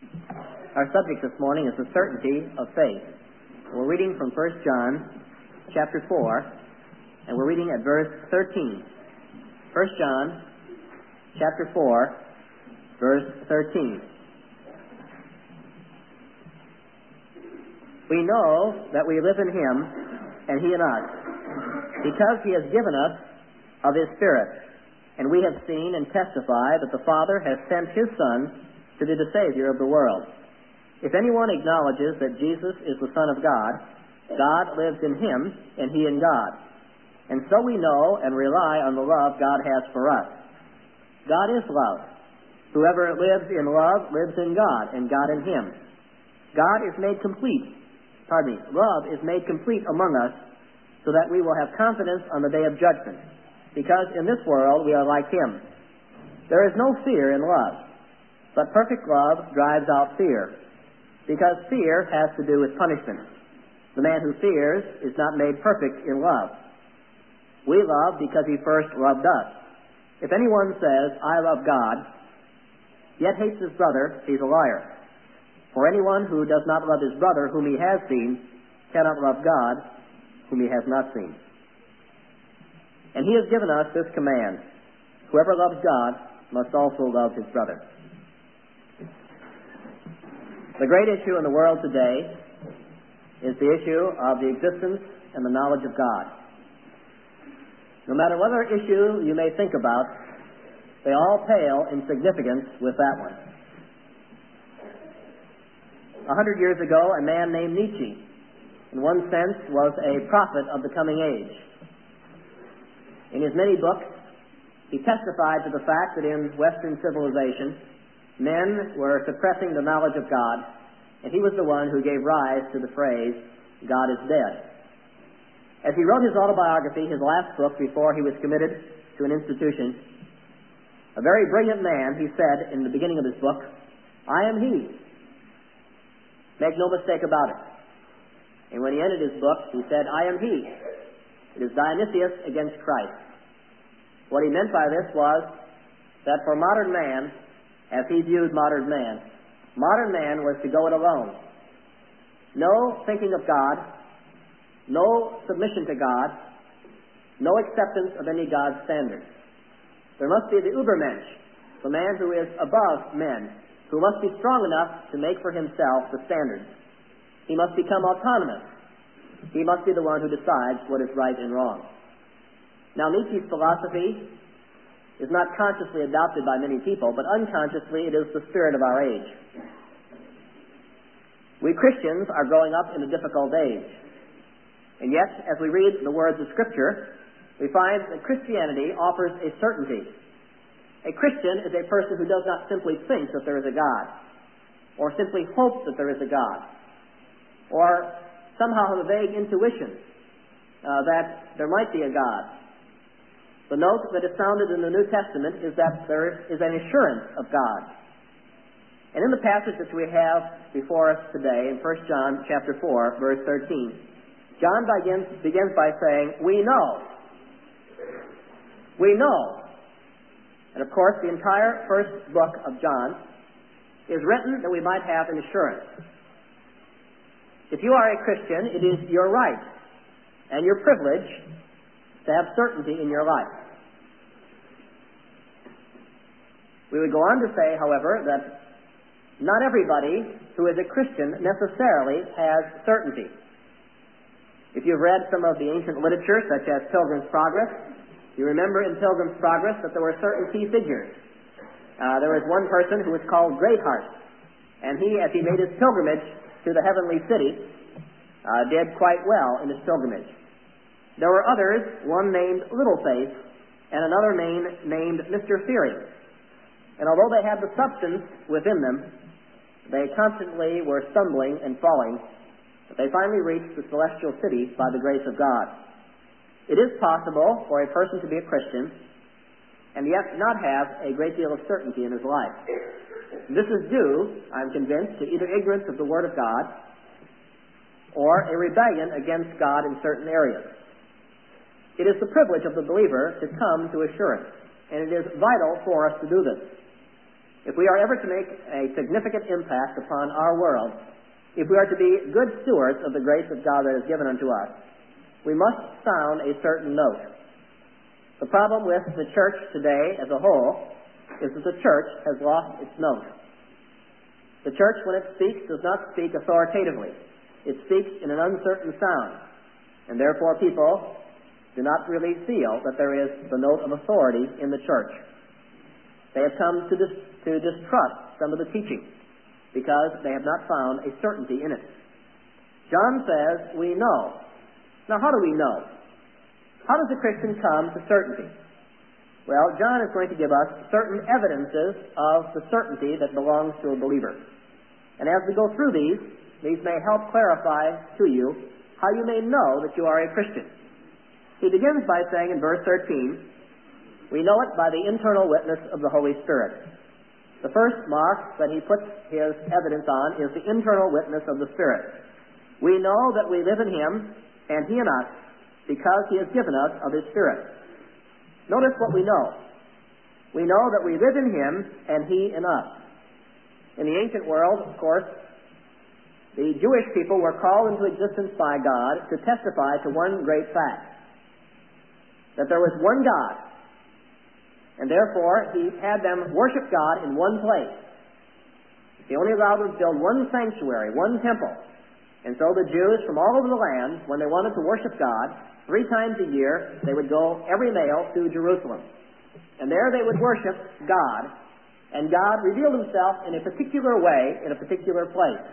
Our subject this morning is the certainty of faith. We're reading from 1 John chapter 4, and we're reading at verse 13. 1 John chapter 4, verse 13. We know that we live in Him, and He in us, because He has given us of His Spirit. And we have seen and testify that the Father has sent His Son to be the Savior of the world. If anyone acknowledges that Jesus is the Son of God, God lives in Him, and He in God. And so we know and rely on the love God has for us. God is love. Whoever lives in love lives in God, and God in him. Love is made complete among us, so that we will have confidence on the day of judgment, because in this world we are like Him. There is no fear in love, but perfect love drives out fear, because fear has to do with punishment. The man who fears is not made perfect in love. We love because He first loved us. If anyone says, "I love God," yet hates his brother, he's a liar. For anyone who does not love his brother whom he has seen cannot love God whom he has not seen. And He has given us this command: whoever loves God must also love his brother. The great issue in the world today is the issue of the existence and the knowledge of God. No matter what other issue you may think about, they all pale in significance with that one. 100 years ago, a man named Nietzsche, in one sense, was a prophet of the coming age. In his many books, he testified to the fact that in Western civilization, men were suppressing the knowledge of God, and he was the one who gave rise to the phrase, "God is dead." As he wrote his autobiography, his last book before he was committed to an institution, a very brilliant man, he said in the beginning of his book, "I am He. Make no mistake about it." And when he ended his book, he said, "I am He. It is Dionysius against Christ." What he meant by this was that for modern man, as he viewed modern man was to go it alone. No thinking of God, no submission to God, no acceptance of any God's standards. There must be the Übermensch, the man who is above men, who must be strong enough to make for himself the standards. He must become autonomous. He must be the one who decides what is right and wrong. Now, Nietzsche's philosophy is not consciously adopted by many people, but unconsciously it is the spirit of our age. We Christians are growing up in a difficult age. And yet, as we read the words of Scripture, we find that Christianity offers a certainty. A Christian is a person who does not simply think that there is a God, or simply hope that there is a God, or somehow have a vague intuition that there might be a God. The note that is sounded in the New Testament is that there is an assurance of God. And in the passage that we have before us today, in 1 John chapter 4, verse 13, John begins by saying, "We know." We know. And of course, the entire first book of John is written that we might have an assurance. If you are a Christian, it is your right and your privilege to have certainty in your life. We would go on to say, however, that not everybody who is a Christian necessarily has certainty. If you've read some of the ancient literature, such as Pilgrim's Progress, you remember in Pilgrim's Progress that there were certain key figures. There was one person who was called Greatheart, and he, as he made his pilgrimage to the heavenly city, did quite well in his pilgrimage. There were others, one named Littleface, and another named Mr. Fearing. And although they had the substance within them, they constantly were stumbling and falling, but they finally reached the celestial city by the grace of God. It is possible for a person to be a Christian and yet not have a great deal of certainty in his life. This is due, I'm convinced, to either ignorance of the Word of God or a rebellion against God in certain areas. It is the privilege of the believer to come to assurance, and it is vital for us to do this. if we are ever to make a significant impact upon our world, if we are to be good stewards of the grace of God that is given unto us, we must sound a certain note. The problem with the church today as a whole is that the church has lost its note. The church, when it speaks, does not speak authoritatively. It speaks in an uncertain sound, and therefore people do not really feel that there is the note of authority in the church. They have come to distrust some of the teaching because they have not found a certainty in it. John says, we know. Now, how do we know? How does a Christian come to certainty? Well, John is going to give us certain evidences of the certainty that belongs to a believer. And as we go through these may help clarify to you how you may know that you are a Christian. He begins by saying in verse 13, we know it by the internal witness of the Holy Spirit. The first mark that he puts his evidence on is the internal witness of the Spirit. We know that we live in Him and He in us because He has given us of His Spirit. Notice what we know. We know that we live in Him and He in us. In the ancient world, of course, the Jewish people were called into existence by God to testify to one great fact, that there was one God, and therefore He had them worship God in one place. He only allowed them to build one sanctuary, one temple. And so the Jews from all over the land, when they wanted to worship God, 3 times a year, they would go every male to Jerusalem. And there they would worship God, and God revealed Himself in a particular way, in a particular place.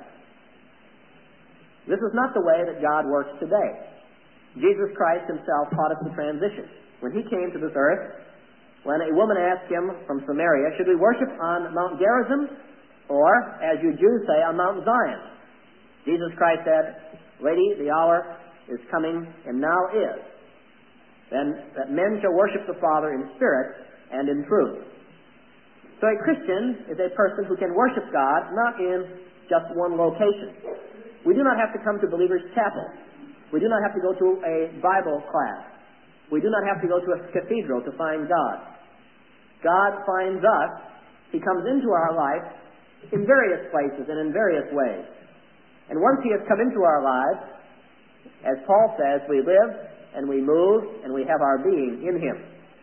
This is not the way that God works today. Jesus Christ Himself taught us the transition. When He came to this earth, when a woman asked Him from Samaria, should we worship on Mount Gerizim, or, as you Jews say, on Mount Zion? Jesus Christ said, Lady, the hour is coming, and now is, then that men shall worship the Father in spirit and in truth. So a Christian is a person who can worship God not in just one location. We do not have to come to Believer's Chapel. We do not have to go to a Bible class. We do not have to go to a cathedral to find God. God finds us. He comes into our life in various places and in various ways. And once He has come into our lives, as Paul says, we live and we move and we have our being in Him.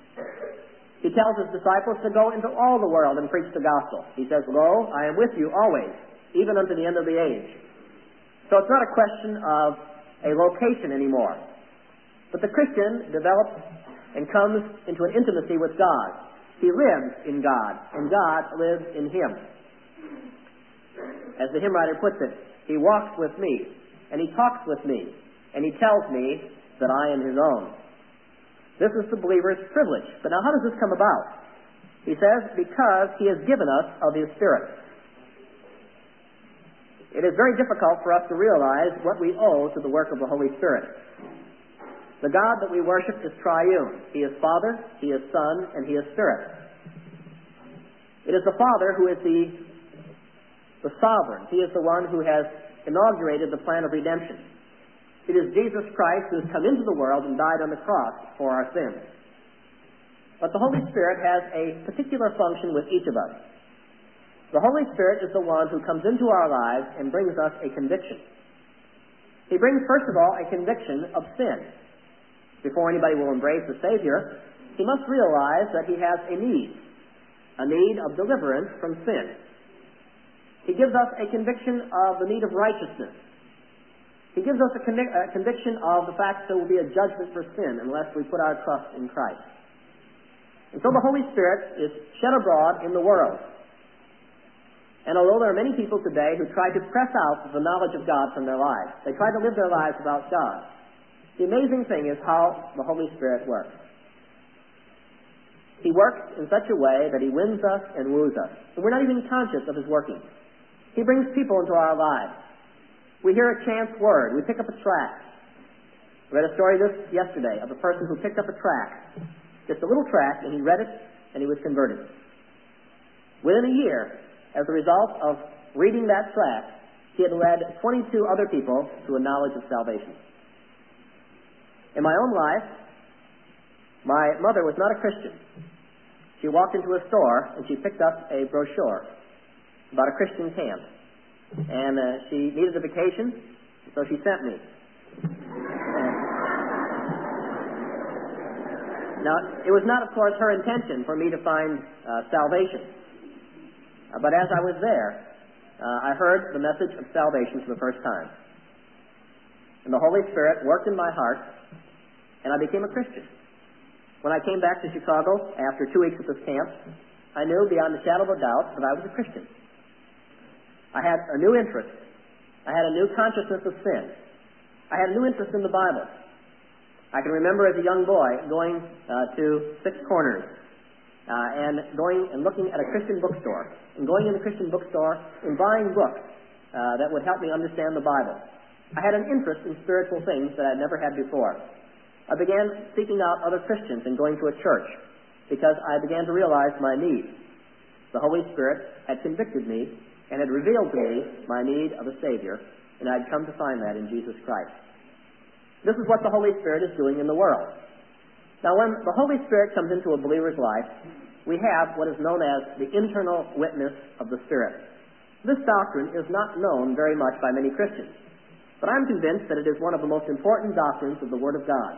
He tells His disciples to go into all the world and preach the gospel. He says, Lo, I am with you always, even unto the end of the age. So it's not a question of a location anymore. But the Christian develops and comes into an intimacy with God. He lives in God, and God lives in him. As the hymn writer puts it, He walks with me, and He talks with me, and He tells me that I am His own. This is the believer's privilege. But now how does this come about? He says, because He has given us of His Spirit. It is very difficult for us to realize what we owe to the work of the Holy Spirit. The God that we worship is triune. He is Father, He is Son, and He is Spirit. It is the Father who is the sovereign. He is the one who has inaugurated the plan of redemption. It is Jesus Christ who has come into the world and died on the cross for our sins. But the Holy Spirit has a particular function with each of us. The Holy Spirit is the one who comes into our lives and brings us a conviction. He brings, first of all, a conviction of sin. Before anybody will embrace the Savior, he must realize that he has a need of deliverance from sin. He gives us a conviction of the need of righteousness. He gives us a conviction of the fact that there will be a judgment for sin unless we put our trust in Christ. And so the Holy Spirit is shed abroad in the world. And although there are many people today who try to press out the knowledge of God from their lives, they try to live their lives without God, the amazing thing is how the Holy Spirit works. He works in such a way that He wins us and woos us. And we're not even conscious of His working. He brings people into our lives. We hear a chance word. We pick up a tract. I read a story yesterday of a person who picked up a tract, just a little tract, and he read it, and he was converted. Within a year, as a result of reading that tract, he had led 22 other people to a knowledge of salvation. In my own life, my mother was not a Christian. She she walked into a store and she picked up a brochure about a Christian camp. And she needed a vacation, so she sent me. Now, it was not, of course, her intention for me to find salvation. But as I was there, I heard the message of salvation for the first time. And the Holy Spirit worked in my heart, and I became a Christian. When I came back to Chicago after 2 weeks at this camp, I knew beyond a shadow of a doubt that I was a Christian. I had a new interest. I had a new consciousness of sin. I had a new interest in the Bible. I can remember as a young boy going to Six Corners and going and looking at a Christian bookstore, and going in the Christian bookstore and buying books that would help me understand the Bible. I had an interest in spiritual things that I'd never had before. I began seeking out other Christians and going to a church because I began to realize my need. The Holy Spirit had convicted me and had revealed to me my need of a Savior, and I'd come to find that in Jesus Christ. This is what the Holy Spirit is doing in the world. Now, when the Holy Spirit comes into a believer's life, we have what is known as the internal witness of the Spirit. This doctrine is not known very much by many Christians, but I'm convinced that it is one of the most important doctrines of the Word of God.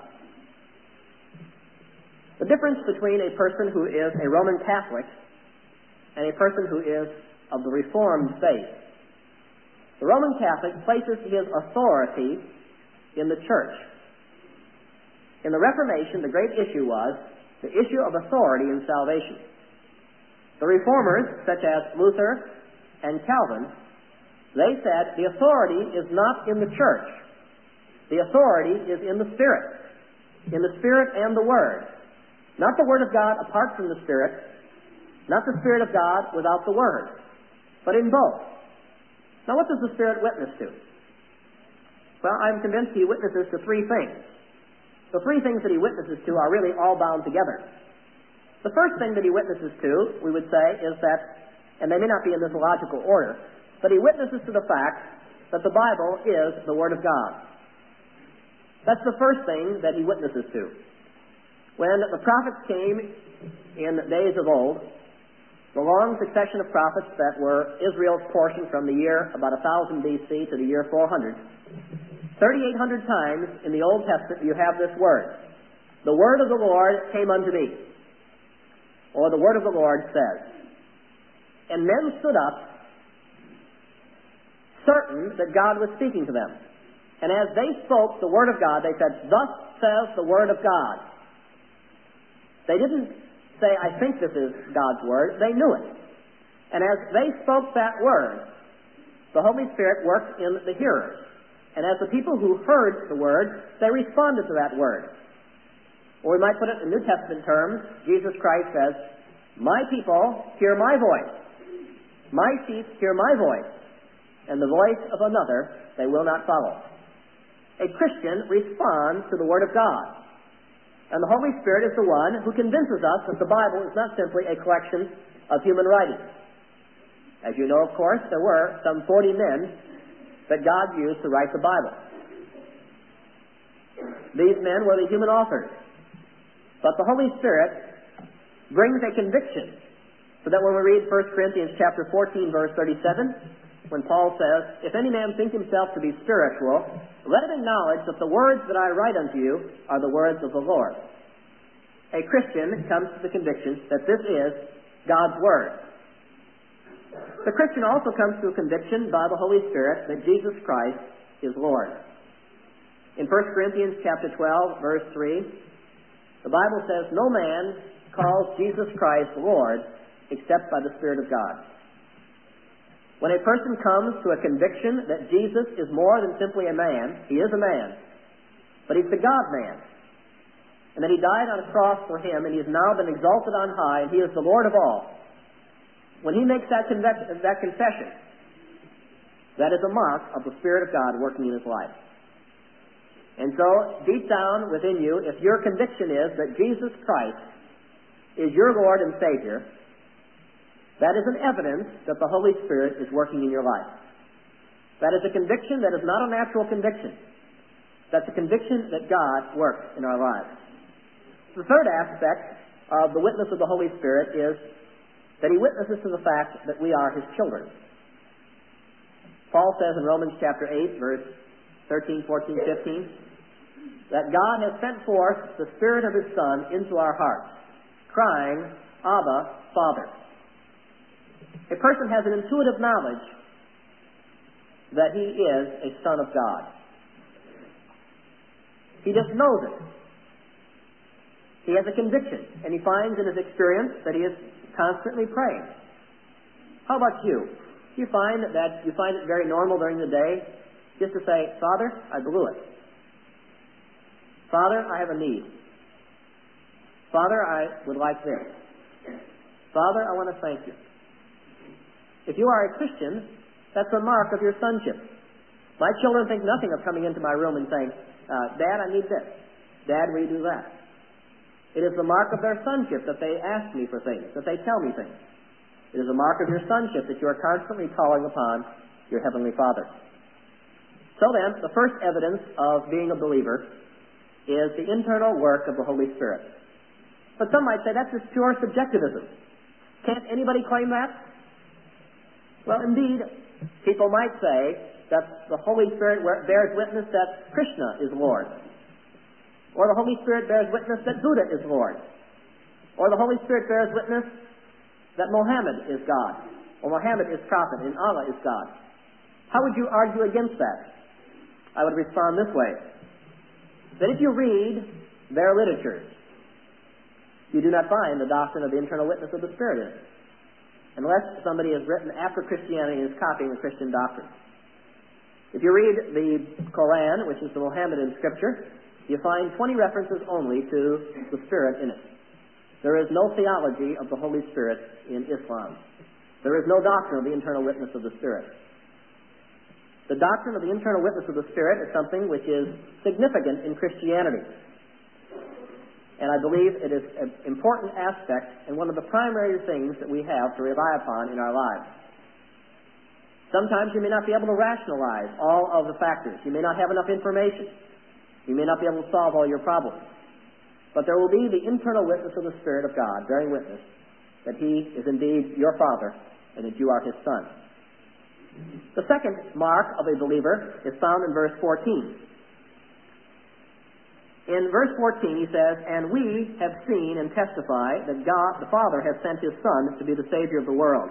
The difference between a person who is a Roman Catholic and a person who is of the Reformed faith. The Roman Catholic places his authority in the church. In the Reformation, the great issue was the issue of authority in salvation. The Reformers, such as Luther and Calvin, they said the authority is not in the church. The authority is in the Spirit and the Word. Not the Word of God apart from the Spirit, not the Spirit of God without the Word, but in both. Now, what does the Spirit witness to? Well, I'm convinced He witnesses to three things. The three things that He witnesses to are really all bound together. The first thing that He witnesses to, we would say, is that, and they may not be in this logical order, but He witnesses to the fact that the Bible is the Word of God. That's the first thing that He witnesses to. When the prophets came in days of old, the long succession of prophets that were Israel's portion from the year about 1000 B.C. to the year 400, 3,800 times in the Old Testament you have this word. The word of the Lord came unto me. Or the word of the Lord says. And men stood up, certain that God was speaking to them. And as they spoke the word of God, they said, "Thus says the word of God." They didn't say, "I think this is God's word." They knew it. And as they spoke that word, the Holy Spirit worked in the hearers. And as the people who heard the word, they responded to that word. Or we might put it in New Testament terms, Jesus Christ says, "My people hear my voice. My sheep hear my voice. And the voice of another they will not follow." A Christian responds to the Word of God. And the Holy Spirit is the one who convinces us that the Bible is not simply a collection of human writings. As you know, of course, there were some 40 men that God used to write the Bible. These men were the human authors. But the Holy Spirit brings a conviction, so that when we read 1 Corinthians chapter 14, verse 37, when Paul says, "If any man think himself to be spiritual, let him acknowledge that the words that I write unto you are the words of the Lord." A Christian comes to the conviction that this is God's Word. The Christian also comes to a conviction by the Holy Spirit that Jesus Christ is Lord. In 1 Corinthians chapter 12, verse 3, the Bible says, "No man calls Jesus Christ Lord except by the Spirit of God." When a person comes to a conviction that Jesus is more than simply a man, he is a man, but he's the God-man, and that he died on a cross for him, and he has now been exalted on high, and he is the Lord of all. When he makes that confession, that is a mark of the Spirit of God working in his life. And so, deep down within you, if your conviction is that Jesus Christ is your Lord and Savior, that is an evidence that the Holy Spirit is working in your life. That is a conviction that is not a natural conviction. That's a conviction that God works in our lives. The third aspect of the witness of the Holy Spirit is that he witnesses to the fact that we are his children. Paul says in Romans chapter 8, verse 13, 14, 15, that God has sent forth the Spirit of his Son into our hearts, crying, Abba, Father. A person has an intuitive knowledge that he is a son of God. He just knows it. He has a conviction, and he finds in his experience that he is constantly praying. How about you? Do you find it very normal during the day just to say, Father, I blew it. Father, I have a need. Father, I would like this. Father, I want to thank you. If you are a Christian, that's a mark of your sonship. My children think nothing of coming into my room and saying, Dad, I need this. Dad, will you do that? It is the mark of their sonship that they ask me for things, that they tell me things. It is a mark of your sonship that you are constantly calling upon your Heavenly Father. So then, the first evidence of being a believer is the internal work of the Holy Spirit. But some might say that's just pure subjectivism. Can't anybody claim that? Well, indeed, people might say that the Holy Spirit bears witness that Krishna is Lord. Or the Holy Spirit bears witness that Buddha is Lord. Or the Holy Spirit bears witness that Mohammed is God. Or Mohammed is prophet and Allah is God. How would you argue against that? I would respond this way. That if you read their literatures, you do not find the doctrine of the internal witness of the Spirit in it. Unless somebody has written after Christianity and is copying the Christian doctrine. If you read the Quran, which is the Mohammedan scripture, you find 20 references only to the Spirit in it. There is no theology of the Holy Spirit in Islam. There is no doctrine of the internal witness of the Spirit. The doctrine of the internal witness of the Spirit is something which is significant in Christianity. And I believe it is an important aspect and one of the primary things that we have to rely upon in our lives. Sometimes you may not be able to rationalize all of the factors. You may not have enough information. You may not be able to solve all your problems. But there will be the internal witness of the Spirit of God bearing witness that he is indeed your Father and that you are his Son. The second mark of a believer is found in verse 14. In verse 14 he says, And we have seen and testify that God the Father has sent his Son to be the Savior of the world.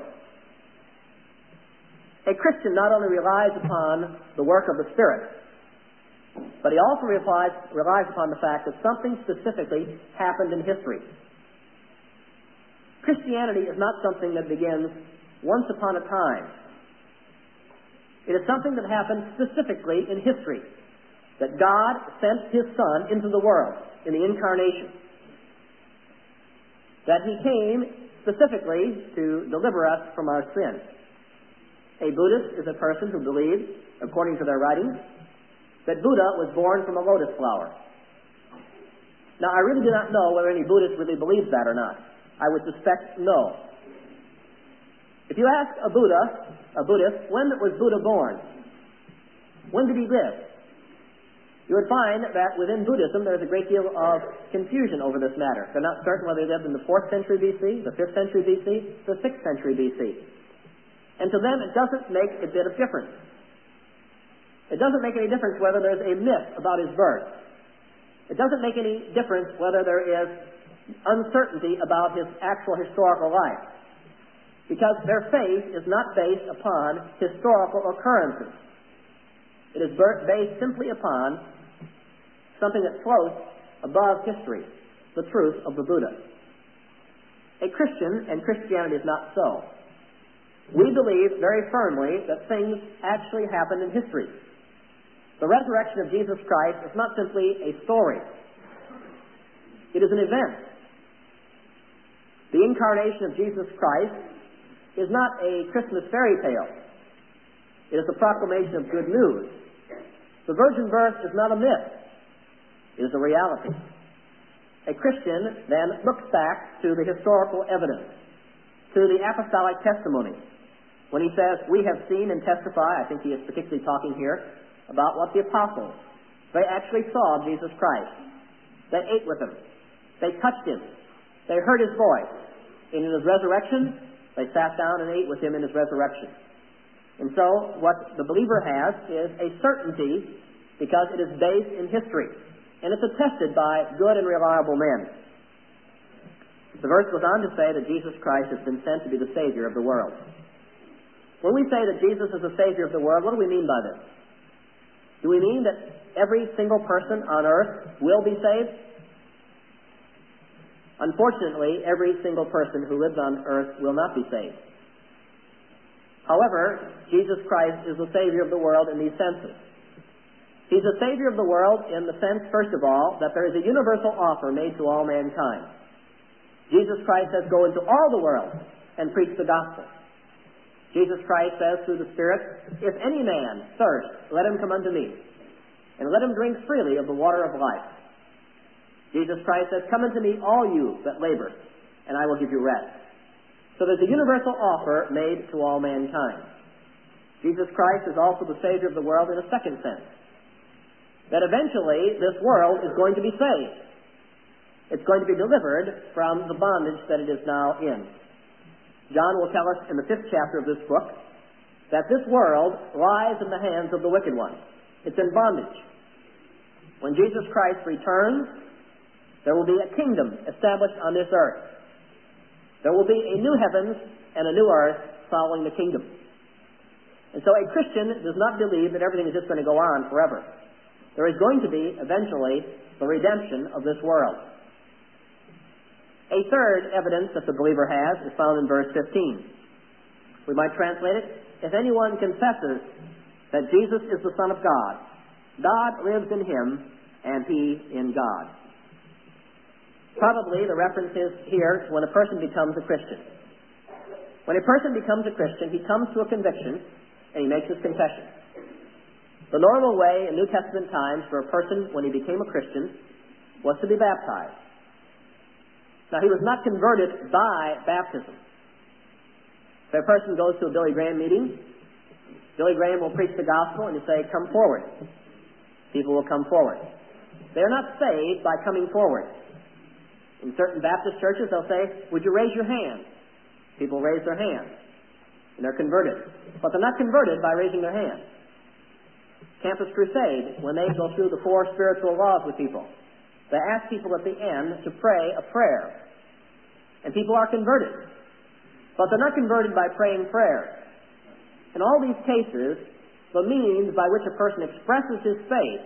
A Christian not only relies upon the work of the Spirit, but he also relies upon the fact that something specifically happened in history. Christianity is not something that begins once upon a time. It is something that happened specifically in history. That God sent his Son into the world in the incarnation. That he came specifically to deliver us from our sin. A Buddhist is a person who believes, according to their writings, that Buddha was born from a lotus flower. Now, I really do not know whether any Buddhist really believes that or not. I would suspect no. If you ask a Buddhist, when was Buddha born? When did he live? You would find that within Buddhism there's a great deal of confusion over this matter. They're not certain whether he lived in the 4th century BC, the 5th century BC, the 6th century BC. And to them it doesn't make a bit of difference. It doesn't make any difference whether there's a myth about his birth. It doesn't make any difference whether there is uncertainty about his actual historical life. Because their faith is not based upon historical occurrences. It is based simply upon something that floats above history, the truth of the Buddha. A Christian and Christianity is not so. We believe very firmly that things actually happened in history. The resurrection of Jesus Christ is not simply a story. It is an event. The incarnation of Jesus Christ is not a Christmas fairy tale. It is a proclamation of good news. The virgin birth is not a myth. It is a reality. A Christian then looks back to the historical evidence, to the apostolic testimony. When he says, we have seen and testify, I think he is particularly talking here about what the apostles, they actually saw Jesus Christ. They ate with him. They touched him. They heard his voice. And in his resurrection, they sat down and ate with him in his resurrection. And so what the believer has is a certainty because it is based in history. And it's attested by good and reliable men. The verse goes on to say that Jesus Christ has been sent to be the Savior of the world. When we say that Jesus is the Savior of the world, what do we mean by this? Do we mean that every single person on earth will be saved? Unfortunately, every single person who lives on earth will not be saved. However, Jesus Christ is the Savior of the world in these senses. He's the Savior of the world in the sense, first of all, that there is a universal offer made to all mankind. Jesus Christ says, go into all the world and preach the gospel. Jesus Christ says through the Spirit, if any man thirst, let him come unto me, and let him drink freely of the water of life. Jesus Christ says, come unto me, all you that labor, and I will give you rest. So there's a universal offer made to all mankind. Jesus Christ is also the Savior of the world in a second sense, that eventually this world is going to be saved. It's going to be delivered from the bondage that it is now in. John will tell us in the 5th chapter of this book that this world lies in the hands of the wicked one. It's in bondage. When Jesus Christ returns, there will be a kingdom established on this earth. There will be a new heavens and a new earth following the kingdom. And so a Christian does not believe that everything is just going to go on forever. There is going to be, eventually, the redemption of this world. A third evidence that the believer has is found in verse 15. We might translate it, if anyone confesses that Jesus is the Son of God, God lives in him, and he in God. Probably the reference is here to when a person becomes a Christian. When a person becomes a Christian, he comes to a conviction, and he makes his confession. The normal way in New Testament times for a person, when he became a Christian, was to be baptized. Now, he was not converted by baptism. If a person goes to a Billy Graham meeting, Billy Graham will preach the gospel and he'll say, come forward. People will come forward. They are not saved by coming forward. In certain Baptist churches, they'll say, would you raise your hand? People raise their hands, and they're converted. But they're not converted by raising their hand. Campus Crusade, when they go through the 4 spiritual laws with people, they ask people at the end to pray a prayer. And people are converted. But they're not converted by praying prayers. In all these cases, the means by which a person expresses his faith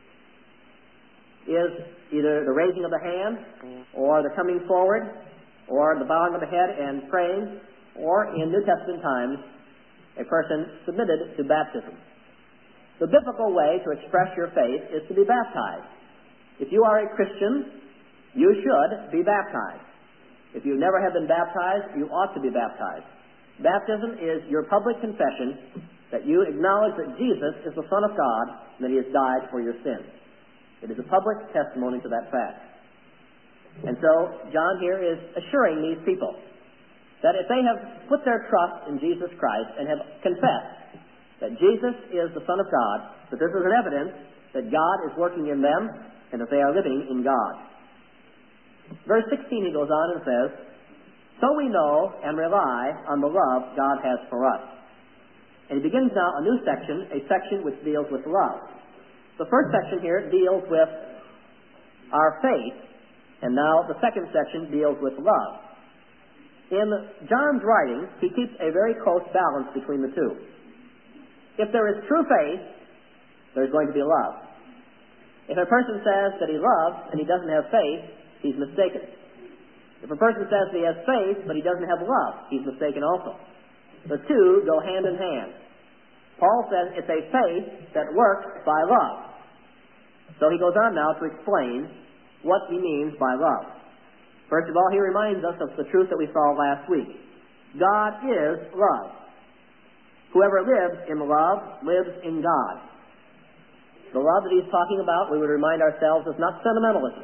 is either the raising of the hand, or the coming forward, or the bowing of the head and praying, or in New Testament times, a person submitted to baptism. The biblical way to express your faith is to be baptized. If you are a Christian, you should be baptized. If you never have been baptized, you ought to be baptized. Baptism is your public confession that you acknowledge that Jesus is the Son of God and that he has died for your sins. It is a public testimony to that fact. And so, John here is assuring these people that if they have put their trust in Jesus Christ and have confessed that Jesus is the Son of God, that this is an evidence that God is working in them and that they are living in God. Verse 16, he goes on and says, so we know and rely on the love God has for us. And he begins now a new section, a section which deals with love. The first section here deals with our faith, and now the second section deals with love. In John's writing, he keeps a very close balance between the two. If there is true faith, there's going to be love. If a person says that he loves and he doesn't have faith, he's mistaken. If a person says that he has faith but he doesn't have love, he's mistaken also. The two go hand in hand. Paul says it's a faith that works by love. So he goes on now to explain what he means by love. First of all, he reminds us of the truth that we saw last week. God is love. Whoever lives in love lives in God. The love that he's talking about, we would remind ourselves, is not sentimentalism.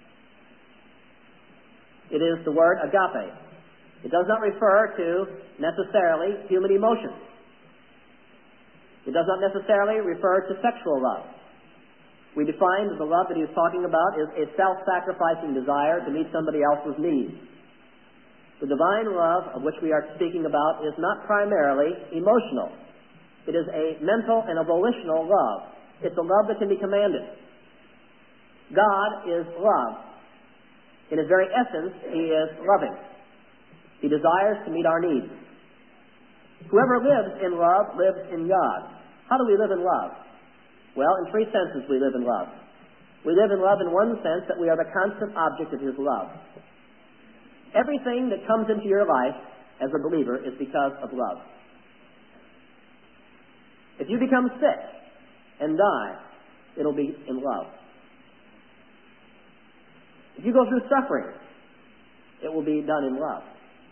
It is the word agape. It does not refer to necessarily human emotions. It does not necessarily refer to sexual love. we defined that the love that he was talking about is a self-sacrificing desire to meet somebody else's needs. The divine love of which we are speaking about is not primarily emotional. It is a mental and a volitional love. It's a love that can be commanded. God is love. In his very essence, he is loving. He desires to meet our needs. Whoever lives in love lives in God. How do we live in love? Well, in three senses we live in love. We live in love in one sense, that we are the constant object of his love. Everything that comes into your life as a believer is because of love. If you become sick and die, it'll be in love. If you go through suffering, it will be done in love.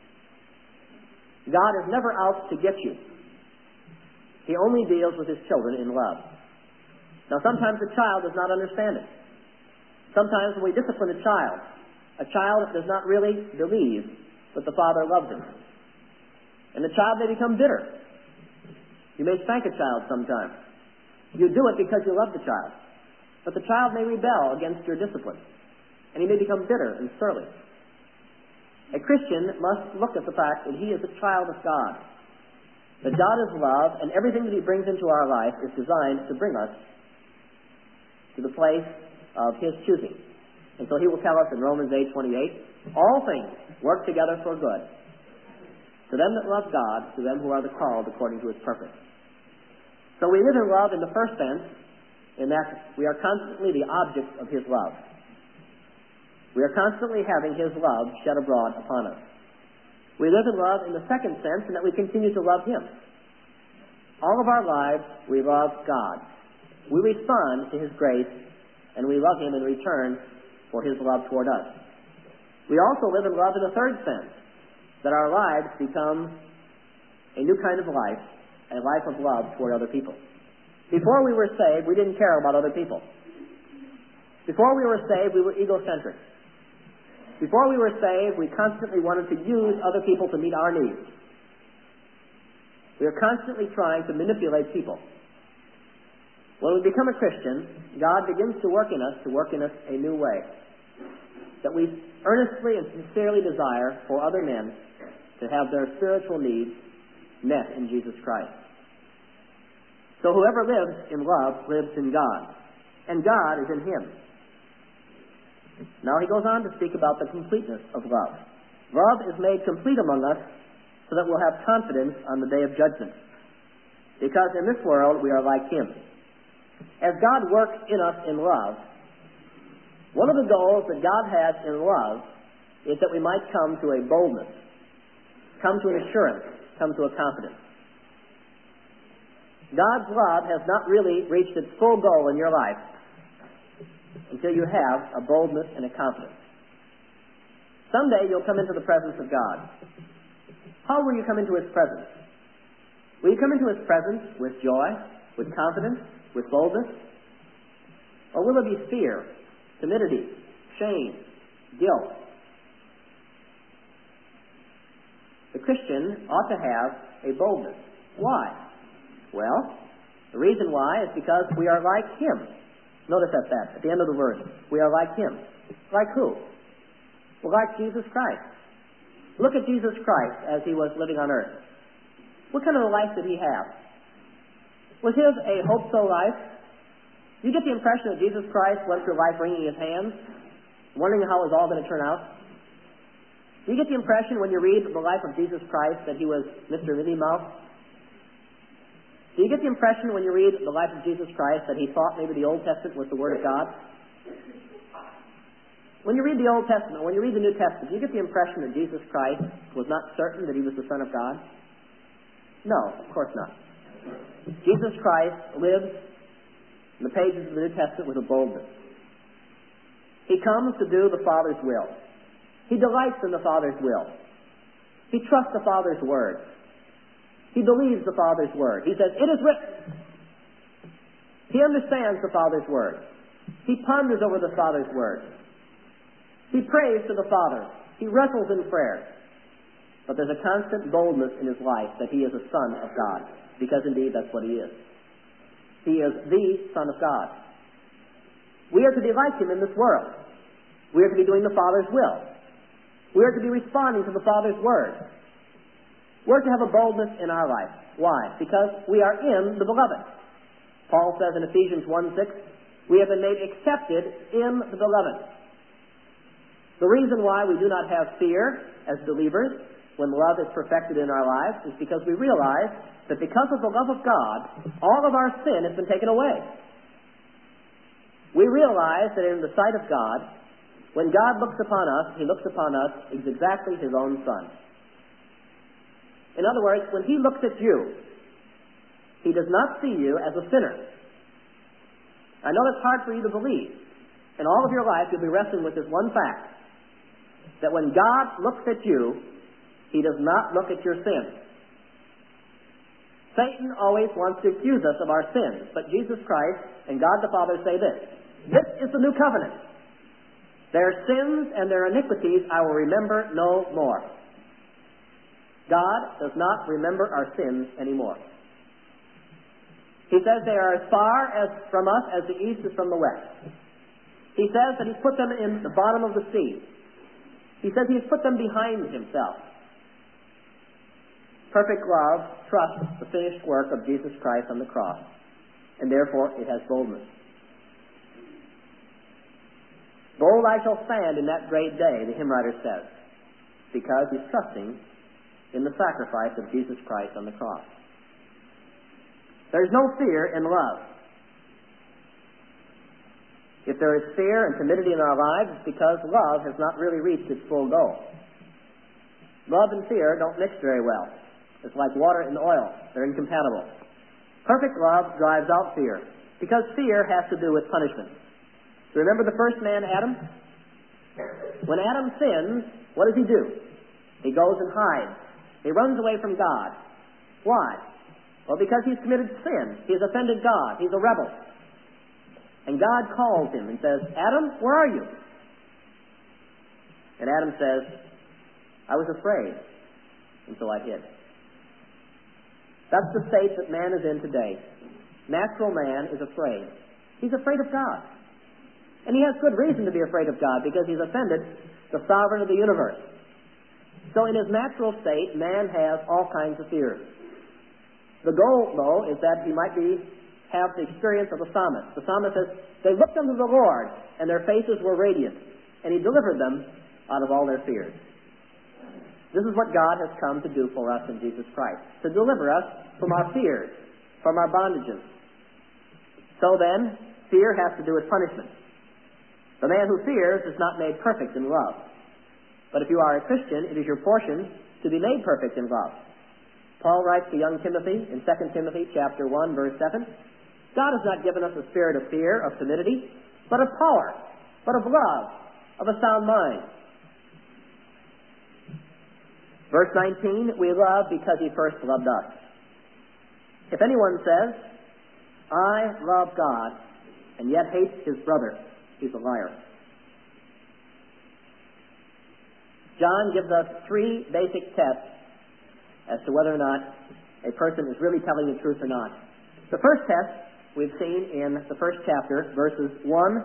God is never out to get you. He only deals with his children in love. Now, sometimes the child does not understand it. Sometimes when we discipline a child does not really believe that the father loves him. And the child may become bitter. You may spank a child sometimes. You do it because you love the child. But the child may rebel against your discipline. And he may become bitter and surly. A Christian must look at the fact that he is a child of God. That God is love, and everything that he brings into our life is designed to bring us to the place of his choosing. And so he will tell us in Romans 8:28, all things work together for good to them that love God, to them who are the called according to his purpose. So we live in love in the first sense, in that we are constantly the object of his love. We are constantly having his love shed abroad upon us. We live in love in the second sense, in that we continue to love him. All of our lives, we love God. We respond to his grace, and we love him in return for his love toward us. We also live in love in the third sense, that our lives become a new kind of life, a life of love toward other people. Before we were saved, we didn't care about other people. Before we were saved, we were egocentric. Before we were saved, we constantly wanted to use other people to meet our needs. We are constantly trying to manipulate people. When we become a Christian, God begins to work in us a new way. That we earnestly and sincerely desire for other men to have their spiritual needs met in Jesus Christ. So whoever lives in love lives in God, and God is in him. Now he goes on to speak about the completeness of love. Love is made complete among us so that we'll have confidence on the day of judgment. Because in this world we are like him. As God works in us in love, one of the goals that God has in love is that we might come to a boldness, come to an assurance, come to a confidence. God's love has not really reached its full goal in your life until you have a boldness and a confidence. Someday you'll come into the presence of God. How will you come into his presence? Will you come into his presence with joy, with confidence, with boldness? Or will it be fear, timidity, shame, guilt? The Christian ought to have a boldness. Why? Well, the reason why is because we are like him. Notice at the end of the verse. We are like him. Like who? Well, like Jesus Christ. Look at Jesus Christ as he was living on earth. What kind of a life did he have? Was his a hope-so life? You get the impression that Jesus Christ went through life wringing his hands, wondering how it was all going to turn out? Do you get the impression when you read the life of Jesus Christ that he was Mr. Minnie Mouse? Do you get the impression when you read the life of Jesus Christ that he thought maybe the Old Testament was the Word of God? When you read the Old Testament, when you read the New Testament, do you get the impression that Jesus Christ was not certain that he was the Son of God? No, of course not. Jesus Christ lives in the pages of the New Testament with a boldness. He comes to do the Father's will. He delights in the Father's will. He trusts the Father's word. He believes the Father's word. He says, "It is written." He understands the Father's word. He ponders over the Father's word. He prays to the Father. He wrestles in prayer. But there's a constant boldness in his life that he is a son of God, because indeed that's what he is. He is the Son of God. We are to be like Him in this world. We are to be doing the Father's will. We are to be responding to the Father's Word. We're to have a boldness in our life. Why? Because we are in the Beloved. Paul says in Ephesians 1:6, we have been made accepted in the Beloved. The reason why we do not have fear as believers when love is perfected in our lives is because we realize that because of the love of God, all of our sin has been taken away. We realize that in the sight of God, when God looks upon us, He looks upon us as exactly His own Son. In other words, when He looks at you, He does not see you as a sinner. I know that's hard for you to believe. In all of your life, you'll be wrestling with this one fact, that when God looks at you, He does not look at your sin. Satan always wants to accuse us of our sins, but Jesus Christ and God the Father say this: this is the new covenant. Their sins and their iniquities I will remember no more. God does not remember our sins anymore. He says they are as far as from us as the east is from the west. He says that He's put them in the bottom of the sea. He says He has put them behind Himself. Perfect love trusts the finished work of Jesus Christ on the cross, and therefore it has boldness. Bold I shall stand in that great day, the hymn writer says, because he's trusting in the sacrifice of Jesus Christ on the cross. There's no fear in love. If there is fear and timidity in our lives, it's because love has not really reached its full goal. Love and fear don't mix very well. It's like water and oil. They're incompatible. Perfect love drives out fear, because fear has to do with punishment. Remember the first man, Adam? When Adam sins, what does he do? He goes and hides. He runs away from God. Why? Well, because he's committed sin. He's offended God. He's a rebel. And God calls him and says, Adam, where are you? And Adam says, I was afraid, and so I hid. That's the state that man is in today. Natural man is afraid. He's afraid of God. And he has good reason to be afraid of God, because he's offended the sovereign of the universe. So in his natural state, man has all kinds of fears. The goal, though, is that he might have the experience of the psalmist. The psalmist says, they looked unto the Lord, and their faces were radiant, and He delivered them out of all their fears. This is what God has come to do for us in Jesus Christ, to deliver us from our fears, from our bondages. So then, fear has to do with punishment. The man who fears is not made perfect in love. But if you are a Christian, it is your portion to be made perfect in love. Paul writes to young Timothy in 2 Timothy chapter 1, verse 7, God has not given us a spirit of fear, of timidity, but of power, but of love, of a sound mind. Verse 19, we love because He first loved us. If anyone says, I love God, and yet hates his brother, he's a liar. John gives us 3 basic tests as to whether or not a person is really telling the truth or not. The first test we've seen in the first chapter, verse 6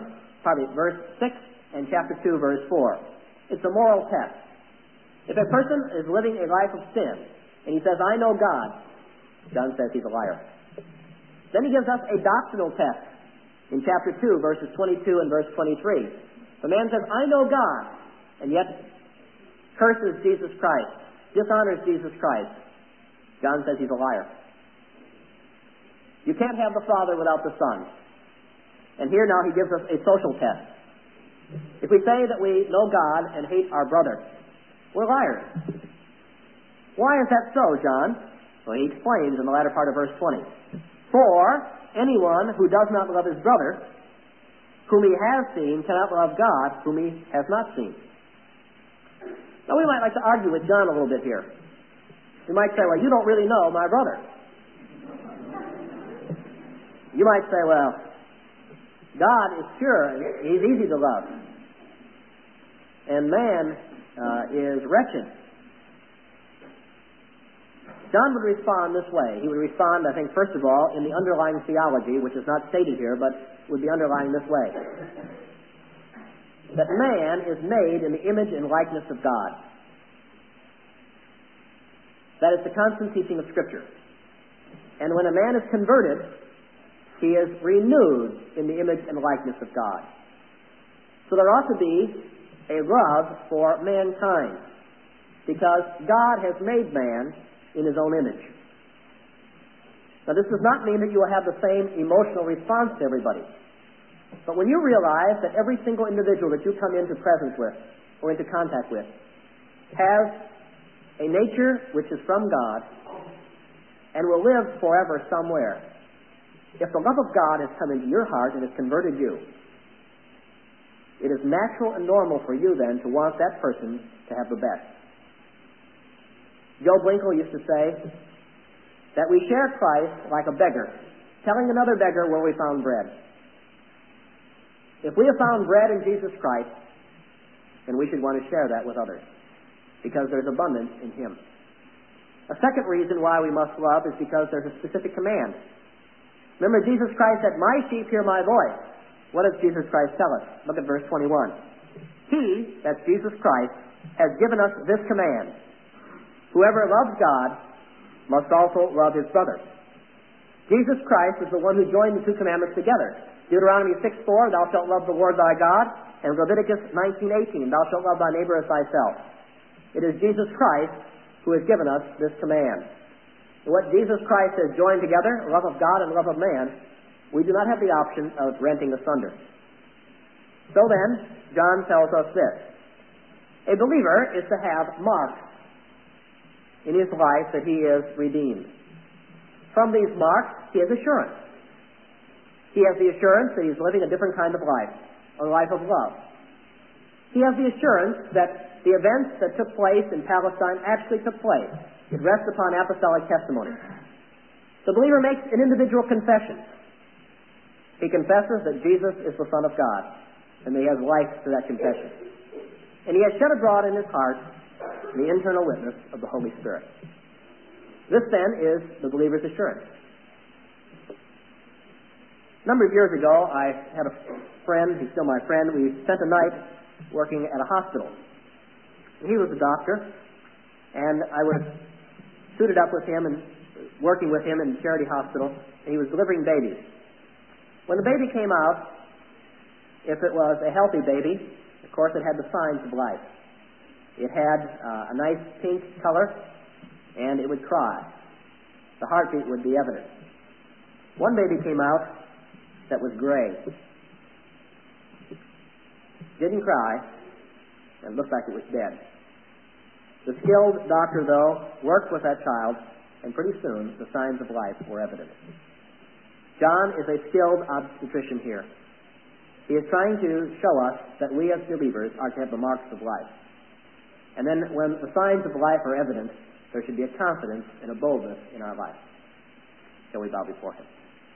and chapter 2, verse 4. It's a moral test. If a person is living a life of sin, and he says, I know God, John says he's a liar. Then he gives us a doctrinal test in chapter 2, verses 22 and verse 23. The man says, I know God, and yet curses Jesus Christ, dishonors Jesus Christ. John says he's a liar. You can't have the Father without the Son. And here now he gives us a social test. If we say that we know God and hate our brother, we're liars. Why is that so, John? Well, he explains in the latter part of verse 20. For anyone who does not love his brother, whom he has seen, cannot love God, whom he has not seen. Now, we might like to argue with John a little bit here. We might say, well, you don't really know my brother. You might say, well, God is pure, and He's easy to love. And man is wretched. John would respond this way. He would respond, I think, first of all, in the underlying theology, which is not stated here, but would be underlying this way. That man is made in the image and likeness of God. That is the constant teaching of Scripture. And when a man is converted, he is renewed in the image and likeness of God. So there ought to be a love for mankind, because God has made man in his own image. Now, this does not mean that you will have the same emotional response to everybody. But when you realize that every single individual that you come into presence with or into contact with has a nature which is from God and will live forever somewhere, if the love of God has come into your heart and has converted you, it is natural and normal for you then to want that person to have the best. Joe Blinkel used to say that we share Christ like a beggar, telling another beggar where we found bread. If we have found bread in Jesus Christ, then we should want to share that with others, because there's abundance in Him. A second reason why we must love is because there's a specific command. Remember, Jesus Christ said, "My sheep hear my voice." What does Jesus Christ tell us? Look at verse 21. He, that's Jesus Christ, has given us this command: whoever loves God must also love his brother. Jesus Christ is the one who joined the two commandments together. Deuteronomy 6:4, thou shalt love the Lord thy God, and Leviticus 19:18, thou shalt love thy neighbor as thyself. It is Jesus Christ who has given us this command. And what Jesus Christ has joined together, love of God and love of man, we do not have the option of renting asunder. So then, John tells us this: a believer is to have marks in his life that he is redeemed. From these marks, he has assurance. He has the assurance that he's living a different kind of life, a life of love. He has the assurance that the events that took place in Palestine actually took place. It rests upon apostolic testimony. The believer makes an individual confession. He confesses that Jesus is the Son of God, and he has life to that confession. And he has shed abroad in his heart the internal witness of the Holy Spirit. This, then, is the believer's assurance. A number of years ago, I had a friend, he's still my friend, we spent a night working at a hospital. He was a doctor, and I was suited up with him and working with him in Charity Hospital, and he was delivering babies. When the baby came out, if it was a healthy baby, of course it had the signs of life. It had a nice pink color, and it would cry. The heartbeat would be evident. One baby came out that was gray. Didn't cry, and looked like it was dead. The skilled doctor, though, worked with that child, and pretty soon the signs of life were evident. John is a skilled obstetrician here. He is trying to show us that we as believers are to have the marks of life. And then when the signs of life are evident, there should be a confidence and a boldness in our life. Shall we bow before Him?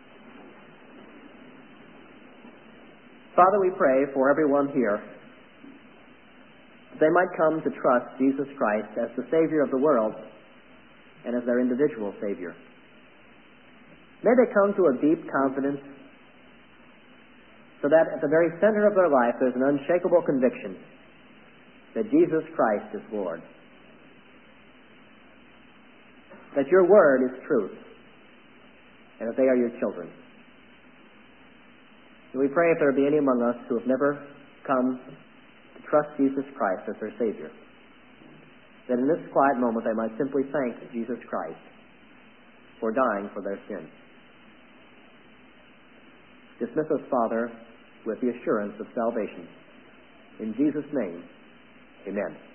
Father, we pray for everyone here that they might come to trust Jesus Christ as the Savior of the world and as their individual Savior. May they come to a deep confidence so that at the very center of their life there's an unshakable conviction that Jesus Christ is Lord. That your word is truth, and that they are your children. And we pray if there be any among us who have never come to trust Jesus Christ as their Savior, that in this quiet moment they might simply thank Jesus Christ for dying for their sins. Dismiss us, Father, with the assurance of salvation. In Jesus' name, amen.